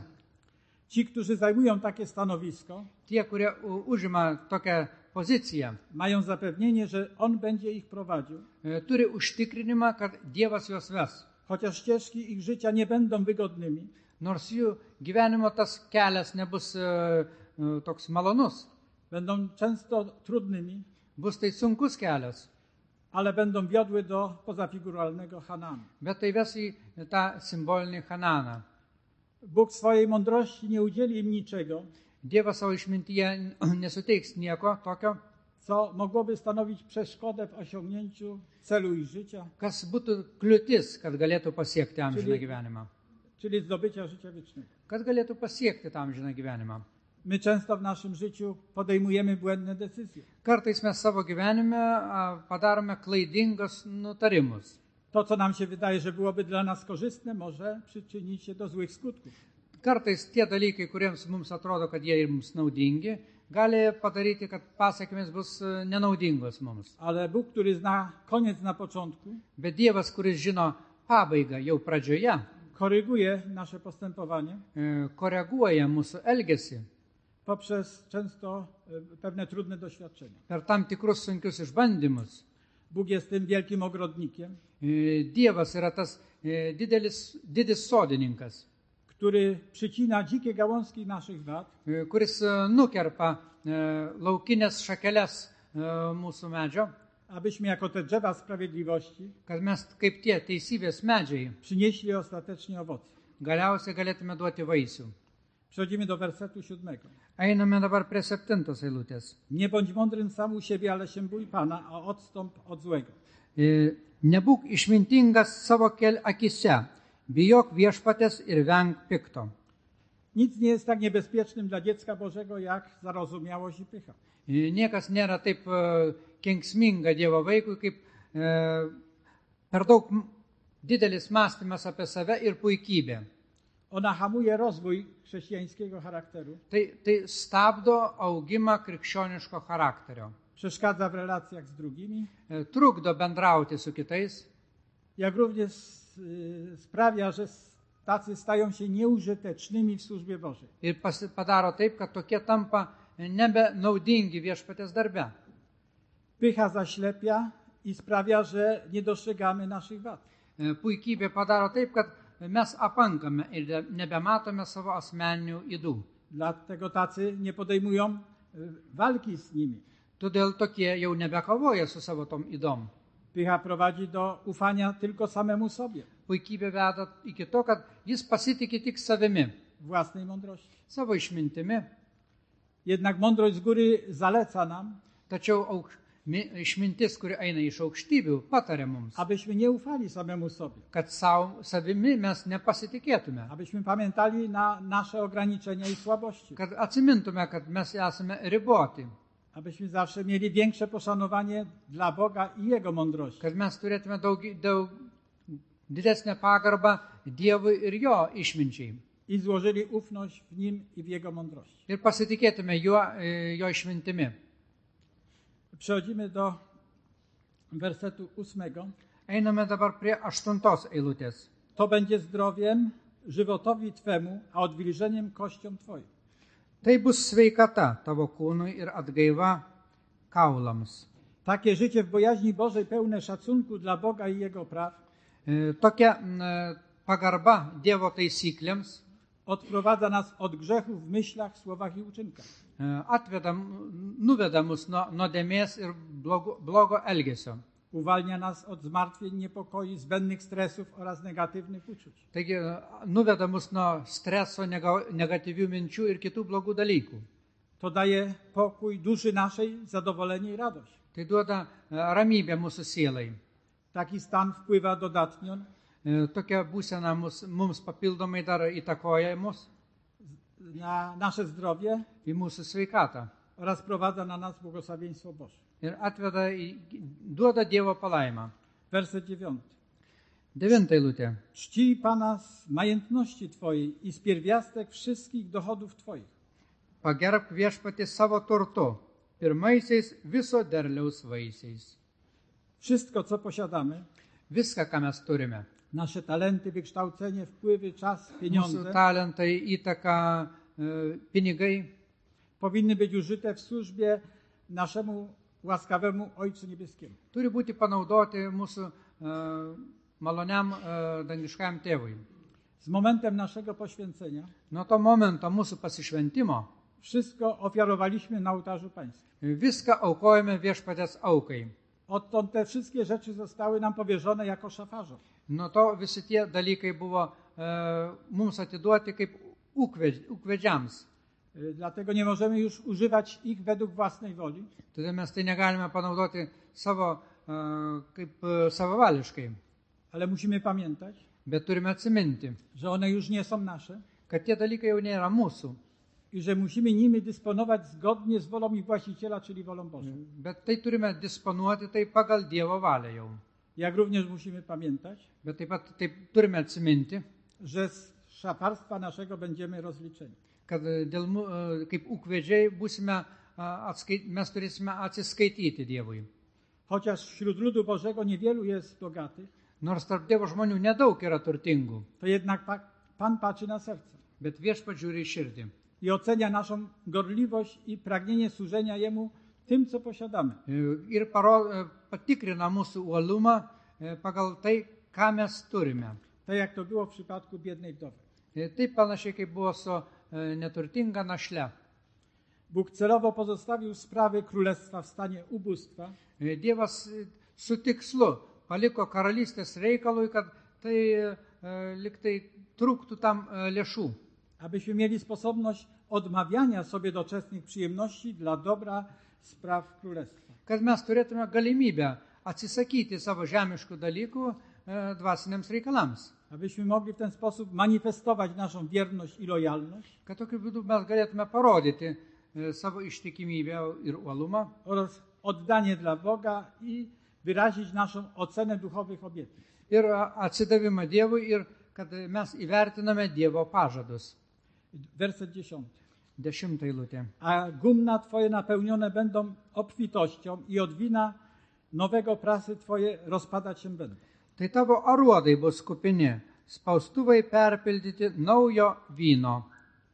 Ci, którzy zajmują takie stanowisko, Tie, kurie u- užima tokią poziciją, mają zapewnienie, że On będzie ich prowadził, e, turi užtikrinimą, kad Dievas juos ves. chociaż ścieżki ich życia nie będą wygodnymi, Nors jų gyvenimo tas kelias nebus e, e, toks malonus, będą często trudnymi, bus tai sunkus kelias, ale będą wiodły do pozafiguralnego Hanaanu. bet tai ves į tą simbolinį Hananą. Bóg w swojej mądrości nie udzieli im niczego, Dievas savo išmintyje nesuteiks nieko tokio, co mogłoby stanowić przeszkodę w osiągnięciu celu ich życia, kas būtų kliūtis, kad galėtų pasiekti amžiną Czyli- gyvenimą. czyli zdobycia życia wiecznego. Kad galėtų pasiekti tą amžiną gyvenimą. My często w naszym życiu podejmujemy błędne decyzje. Kartais mes savo gyvenime a, padarome klaidingus nutarimus. To, co nam się wydaje, że byłoby dla nas korzystne, może przyczynić się do złych skutków. Kartais tie dalykai, kuriems mums atrodo, kad jie mums naudingi, gali padaryti, kad pasiekmes bus e, nenaudingos mums. Ale Bóg, który zna koniec na początku, Bet Dievas, kuris žino pabaigą jau pradžioje, koryguje nasze postępowanie e, koreguoja mūsų elgesį poprzez często e, pewne trudne doświadczenia. per tam tikrus sunkius išbandymus. Bóg jest tym wielkim ogrodnikiem, E, Dievas yra tas e, didelis, didis sodininkas, który przycina dzikie gałązki naszych wad, e, kuris e, nukerpa e, laukinės šakeles e, mūsų medžio, abyśmy jako te drzewa sprawiedliwości kad mes kaip tie teisybės medžiai przynieśli ostatecznie owoce. galiausiai galėtume duoti vaisių. Przechodzimy do wersetu siódmego. Einame dabar prie septintos eilutės. Nie bądź mądrym sam u siebie, ale się bój Pana, a odstąp od złego. E, Nebūk išmintingas savo kel akise, bijok viešpatės ir venk pikto. Nic nie jest tak niebezpiecznym dla dziecka Bożego, jak zarozumiałość i pycha. E, Niekas nėra taip e, kenksminga Dievo vaikui, kaip e, per daug m- didelis mąstymas apie save ir puikybė. Ona hamuje rozwój chrześcijańskiego charakteru, Tai, tai stabdo augimą krikščioniško charakterio. przeszkadza w relacjach z drugimi, E, Trukdo bendrauti su kitais jak również y, sprawia, że s- tacy stają się nieużytecznymi w służbie Bożej. ir pasi- padaro taip, kad tokie tampa nebe naudingi viešpatės darbe. Pycha zaślepia i sprawia, że nie dostrzegamy naszych wad. E, Puikybė padaro taip, kad mes apankame ir de- nebematome savo asmeninių ydų. Dlatego tacy nie podejmują y, walki z nimi. Todėl tokie jau nebekovoja su savo tom ydom. Pycha prowadzi do ufania tylko samemu sobie, Puikybė veda iki to, kad jis pasitikė tik savimi, własnej mądrości. savo išmintimi, Jednak mądrość z góry zaleca nam, tačiau auk, mi- išmintis, kuri eina iš aukštybių, patarė mums, abyśmy nie ufali samemu sobie, kad savo, savimi mes nepasitikėtume, abyśmy pamiętali na nasze ograniczenia i słabości, kad atsimintume, kad mes esame riboti, abyśmy zawsze mieli większe poszanowanie dla Boga i Jego mądrości. kad mes turėtume daug, daug didesnę pagarbą Dievui ir jo išminčiai. I złożyli ufność w Nim i w Jego mądrości. Ir pasitikėtume juo, e, jo išmintimi. Przechodzimy do wersetu ósmego. Einame dabar prie aštuntos eilutės. To będzie zdrowiem żywotowi Twemu, a odwilżeniem kościom Twoim. Tai bus sveikata tavo kūnui ir atgaiva kaulams. Takie życie w bojaźni Bożej, pełne szacunku dla Boga i Jego praw, E, Tokia m, e, pagarba Dievo taisyklėms odprowadza nas od grzechu w myślach, słowach i uczynkach. e, atveda, m, nuveda mus nuo nuodėmės ir blogo, blogo elgesio. Uwalnia nas od zmartwień, niepokoi, zbędnych stresów oraz negatywnych uczuć. Taigi e, nuveda mus nuo streso, nega- negatyvių minčių ir kitų blogų dalykų. To daje pokój duszy naszej, zadowolenie i radość. Tai duoda e, ramybę mūsų sielai. Taki stan wpływa dodatnio E, Tokia būsena mus, mums papildomai dar įtakoja mus na nasze zdrowie į mūsų sveikatą. oraz prowadza na nas błogosławieństwo Boże. Ir atveda, į, duoda Dievo palaimą. Werset dziewiąty. Devinta eilutė. Czcij Pana z majętności Twojej i z pierwiastek wszystkich dochodów Twoich. Pagerbk viešpatį savo turtu, pirmaisiais viso derliaus vaisiais. Wszystko, co posiadamy, Viską, ką mes turime. nasze talenty, wykształcenie, wpływy, czas, Mūsų pieniądze, talentai, įtaka, e, pinigai powinny być użyte w służbie naszemu łaskawemu Ojcu Niebieskiemu. turi būti panaudoti mūsų e, maloniam e, dangiškajam tėvui. Z momentem naszego poświęcenia Nuo to momento mūsų pasišventimo wszystko ofiarowaliśmy na ołtarzu Pańskim. viską aukojame viešpatės aukai. Odtąd te wszystkie rzeczy zostały nam powierzone jako szafarzom. Nuo to visi tie dalykai buvo e, mums atiduoti kaip ūkvedž- ūkvedžiams. Y, Dlatego nie możemy już używać ich według własnej woli, Todėl mes tai negalime panaudoti savo, e, kaip e, savavališkai. ale musimy pamiętać, Bet turime atsiminti, że one już nie są nasze kad tie dalykai jau nėra mūsų. i że musimy nimi dysponować zgodnie z wolą ich właściciela, czyli wolą Bożą. Bet tai turime disponuoti tai pagal Dievo valią jau. Jak również musimy pamiętać, Bet taip pat taip turime atsiminti, że z szafarstwa naszego będziemy rozliczeni. kad dėl, mu- e, kaip ūkvedžiai būsime, a, atskait, mes turėsime atsiskaityti Dievui. Chociaż wśród ludu Bożego niewielu jest bogatych, Nors tarp Dievo žmonių nedaug yra turtingų, to jednak pa- Pan patrzy na serce. bet viešpats žiūri į širdį. i ocenia naszą gorliwość i pragnienie służenia Jemu tym, co posiadamy. Ir paro, patikrina mūsų uolumą pagal tai, ką mes turime. Tak jak to było w przypadku biednej wdowy. Taip panašiai, kaip buvo su neturtinga našle. Bóg celowo pozostawił sprawy królestwa w stanie ubóstwa, Dievas su tikslu paliko karalystės reikalui, kad tai liktai trūktų tam lėšų. abyśmy mieli sposobność odmawiania sobie doczesnych przyjemności dla dobra spraw królestwa. Kad mes turėtume galimybę atsisakyti savo žemiškų dalykų dvasiniams reikalams. Abyśmy mogli w ten sposób manifestować naszą wierność i lojalność Kad tokiu būdu mes galėtume parodyti savo ištikimybę ir uolumą oraz oddanie dla Boga i wyrazić naszą ocenę duchowych obietnic. ir atsidavimą Dievui ir kad mes įvertiname Dievo pažadus. Werset dziesiąty. Dešimta eilutė. A gumna Twoje napełnione będą obfitością i od wina nowego prasy Twoje rozpadać się będą. Tai tavo aruodai bus kupini, spaustuvai perpildyti naujo vyno.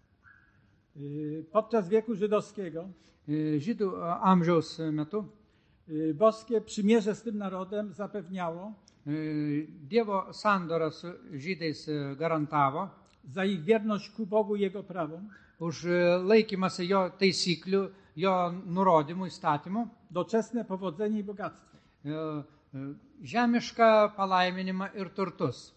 Podczas wieku żydowskiego Žydų amžiaus metu boskie przymierze z tym narodem zapewniało Dievo sandora su žydais garantavo za ich wierność ku Bogu i Jego prawom už laikymasi jo taisyklių, jo nurodymų įstatymų, doczesne powodzenie i bogactwo. žemišką palaiminimą ir turtus.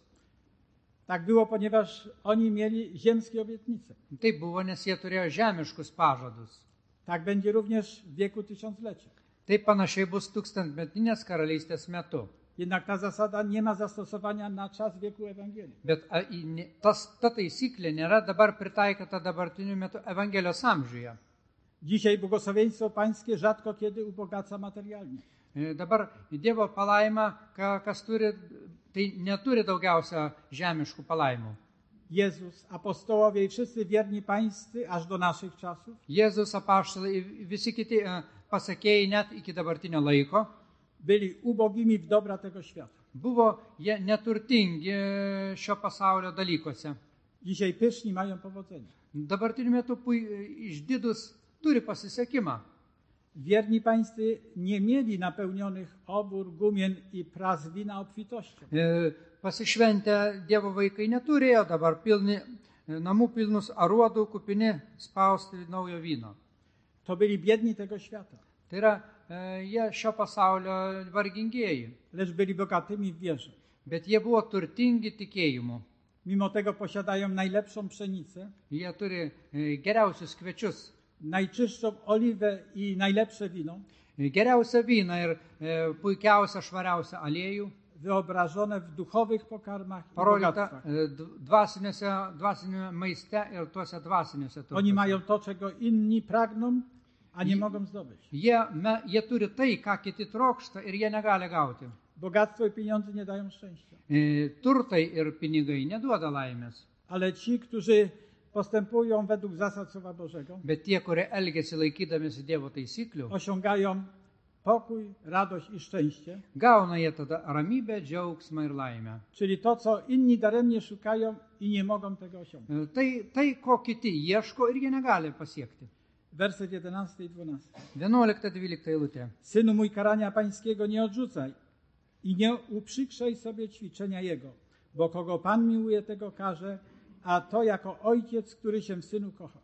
Tak było, ponieważ oni mieli ziemskie obietnice. Tai buvo, nes jie turėjo žemiškus pažadus. Tak będzie również w wieku tysiąclecia. Taip panašiai bus tūkstantmetinės karalystės metu. Jednak ta zasada nie ma zastosowania na czas wieku Ewangelii. Bet a, į, ne- tas, ta taisyklė nėra dabar pritaikyta dabartiniu metu Evangelijos amžiuje. Dzisiaj błogosławieństwo pańskie rzadko kiedy ubogaca materialnie. E, Dabar Dievo palaima, ka, kas turi, tai neturi daugiausia žemiškų palaimų. Jezus, apostołowie i wszyscy wierni pańscy aż do naszych czasów Jėzus apaštalai ir visi kiti e, pasakėjai net iki dabartinio laiko byli ubogimi w dobra tego świata. buvo jie neturtingi šio pasaulio dalykuose. Dzisiaj pyszni mają powodzenie. Dabartiniu metu pui- išdidus turi pasisekimą. Wierni pańscy nie mieli napełnionych obór, gumien i pras wina obfitością. E, Pasišventę Dievo vaikai neturėjo dabar pilni, e, namų pilnus aruodų kupini spausti naujo vyno. To byli biedni tego świata, Tai yra, e, jie šio pasaulio vargingieji, lecz byli bogatymi w wierze. bet jie buvo turtingi tikėjimu. Mimo tego posiadają najlepszą pszenicę, Jie turi e, geriausius kviečius, najczystszą oliwę i najlepsze wino, e, geriausią vyną ir e, puikiausią švariausią aliejų, wyobrażone w duchowych pokarmach i parodyta bogactwach. e, d- dvasiniuose, dvasiniuose maiste ir tuose dvasiniuose Oni turtuose. mają to, czego inni pragną, a nie mogą zdobyć. Jie, me, jie turi tai, ką kiti trokšta ir jie negali gauti. Bogactwo i pieniądze nie dają szczęścia. E, Turtai ir pinigai neduoda laimės, Ale ci, którzy postępują według zasad Słowa Bożego, bet tie, kurie elgesi laikydamėsi Dievo taisyklių, osiągają pokój, radość i szczęście, gauna jie tada ramybę, džiaugsmą ir laimę. czyli to, co inni daremnie szukają i nie mogą tego osiągnąć. E, Tai, tai ko kiti ieško ir jie negali pasiekti. Werset jedenasty i dwunasty. vienuolikta dvylikta eilutė. Synu mój, karania pańskiego nie odrzucaj i nie uprzykrzaj sobie ćwiczenia Jego, bo kogo Pan miłuje, tego karze, a to jako ojciec, który się w Synu kocha.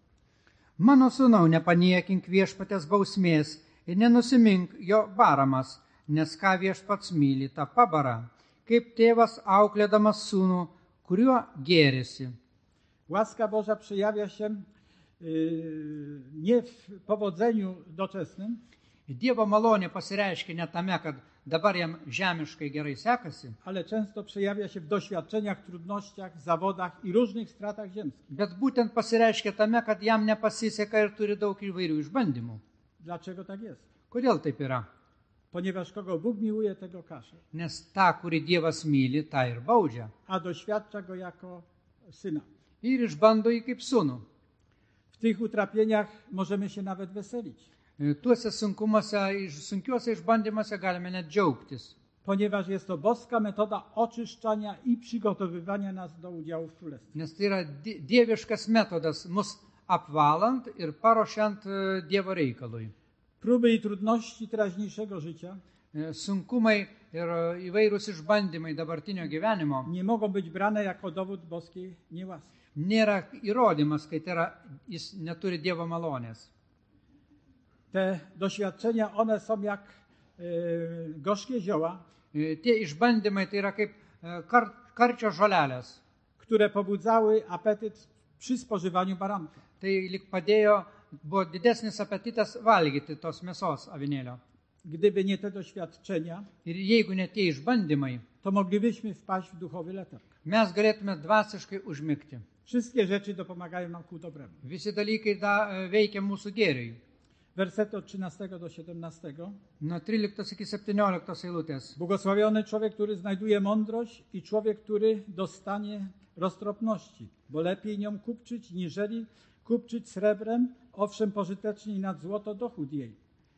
Mano sūnau, nepaniekink viešpatės bausmės ir nenusimink jo baramas, nes ką viešpats myli, tą pabara, kaip tėvas auklėdamas sūnų, kuriuo gėrisi. Łaska Boża przejawia się yy, nie w powodzeniu doczesnym, Dievo malonė pasireiškia ne tame, kad dabar jam žemiškai gerai sekasi, ale często przejawia się w doświadczeniach, trudnościach, zawodach i różnych stratach ziemskich. bet būtent pasireiškia tame, kad jam nepasiseka ir turi daug įvairių išbandymų. Dlaczego tak jest? Kodėl taip yra? Ponieważ kogo Bóg miłuje, tego karze, Nes tą, kurį Dievas myli, tą ir baudžia. a doświadcza go jako syna. Ir išbando jį kaip sūnų. W tych utrapieniach możemy się nawet weselić, Tuose sunkumuose, iš- sunkiuose išbandymuose galime net džiaugtis. ponieważ jest to boska metoda oczyszczania i przygotowywania nas do udziału w Królestwie. Nes tai yra di- dieviškas metodas mus apvalant ir paruošiant e, Dievo reikalui. Próby i trudności teraźniejszego życia E, Sunkumai ir e, įvairūs išbandymai dabartinio gyvenimo nie mogą być brane jako dowód boskiej niełaski. nėra įrodymas, kad yra, jis neturi Dievo malonės. Te doświadczenia, one są jak e, gorzkie zioła, E, Tie išbandymai tai yra kaip e, kar, karčio žolelės. które pobudzały apetyt przy spożywaniu baranka. Tai lik padėjo, buvo didesnis apetitas valgyti tos mėsos avinėlio. Gdyby nie te doświadczenia, Ir jeigu ne tie išbandymai, to moglibyśmy wpaść w duchowy letarg. mes galėtume dvasiškai užmigti. Wszystkie rzeczy dopomagają nam ku dobremu. Visi dalykai da, e, veikia mūsų gėriui. Wersety od trzynastego do siedemnastego. Nuo tryliktos iki septynioliktos eilutės. Błogosławiony człowiek, który znajduje mądrość i człowiek, który dostanie roztropności, bo lepiej nią kupczyć, niżeli kupczyć srebrem, owszem pożyteczniej nad złoto dochód jej.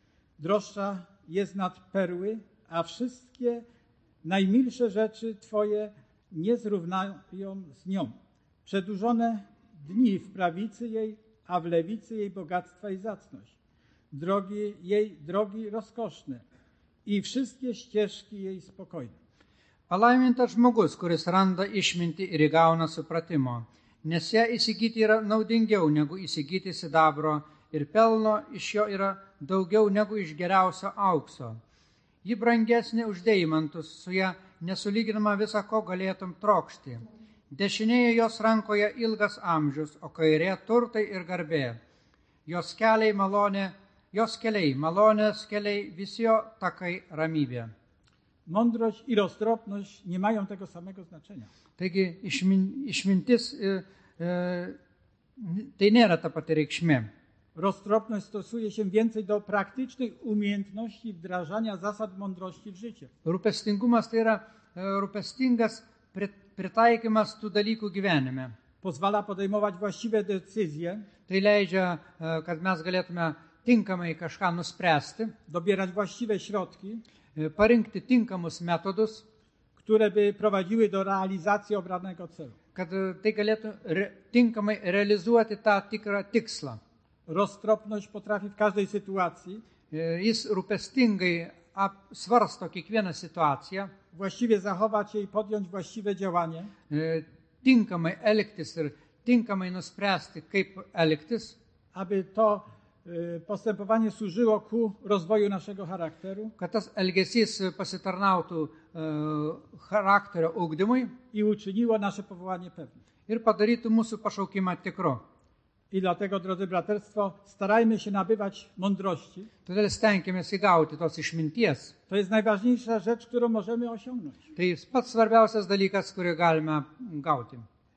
Droższa jest nad perły, a wszystkie najmilsze rzeczy Twoje nie zrównają z nią. Przedłużone dni w prawicy jej, a w lewicy jej bogactwa i zacność. Drogi jej drogi rozkoszne i wszystkie ścieżki jej spokojne. Palaimintas žmogus, kuris randa išminti ir įgauna supratimo, nes ją įsigyti yra naudingiau negu įsigyti sidabro ir pelno iš jo yra daugiau negu iš geriausio aukso. Ji brangesnė už deimantus, su ją nesulyginama visa, ko galėtum trokšti. Dešinėje jos rankoje ilgas amžius, o kairė turtai ir garbė. Jos keliai malonė, jos keliai, malonės keliai, visi jo takai ramybė. Mądrość i roztropność nie mają tego samego znaczenia. Taigi išmin, išmintis e, e, tai nėra ta pati reikšmė. Roztropność stosuje się więcej do praktycznych umiejętności wdrażania zasad mądrości w życie. Rūpestingumas tai yra e, rūpestingas pri- pritaikymas tų dalykų gyvenime. Pozwala podejmować właściwe decyzje, Tai leidžia, e, kad mes galėtume tinkamai kažką nuspręsti, dobierać właściwe środki, e, parinkti tinkamus metodus, które by prowadziły do realizacji obranego celu. kad e, tai galėtų re, tinkamai realizuoti tą tikrą tikslą. Roztropność potrafi w każdej sytuacji E, Jis rūpestingai apsvarsto kiekvieną situaciją, właściwie zachować się i podjąć właściwe działanie, e, tinkamai elgtis ir tinkamai nuspręsti, kaip elgtis, aby to y, postępowanie służyło ku rozwoju naszego charakteru kad tas elgesys pasitarnautų e, charakterio ugdymui i uczyniło nasze powołanie pewne. ir padarytų mūsų pašaukimą tikru. I dlatego, drodzy braterstwo, starajmy się nabywać mądrości. Todėl stenkimės įgauti tos išminties. To jest najważniejsza rzecz, którą możemy osiągnąć. Tai pats svarbiausias dalykas, kurį galime gauti.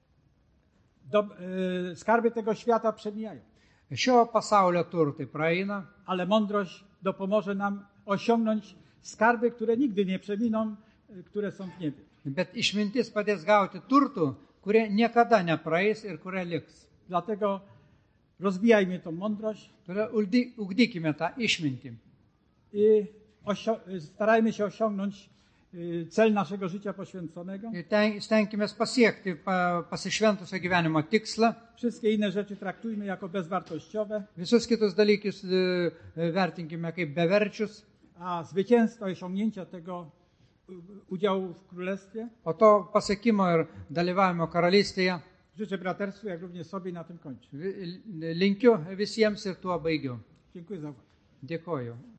Do, y, skarby tego świata przemijają, Šio pasaulio turtai praeina, ale mądrość dopomoże nam osiągnąć skarby, które nigdy nie przeminą, y, które są w niebie. bet išmintis padės gauti turtų, kurie niekada nepraeis ir kurie liks. Dlatego rozwijajmy tą mądrość Todėl ugdy- ugdykime tą išmintį. i osio- y, starajmy się osiągnąć y, cel naszego życia poświęconego. Ir ten- Stenkimės pasiekti pa- pasišventusio gyvenimo tikslą. Wszystkie inne rzeczy traktujmy jako bezwartościowe, Visus kitus dalykus e, vertinkime kaip beverčius, a zwycięstwo i osiągnięcia tego y, udziału w królestwie o to pasiekimo ir dalyvavimo karalystėje życzę braterstwu, jak również sobie na tym kończę. vi- linkiu visiems ir tuo baigiu. Dziękuję za uwagę. Dėkoju.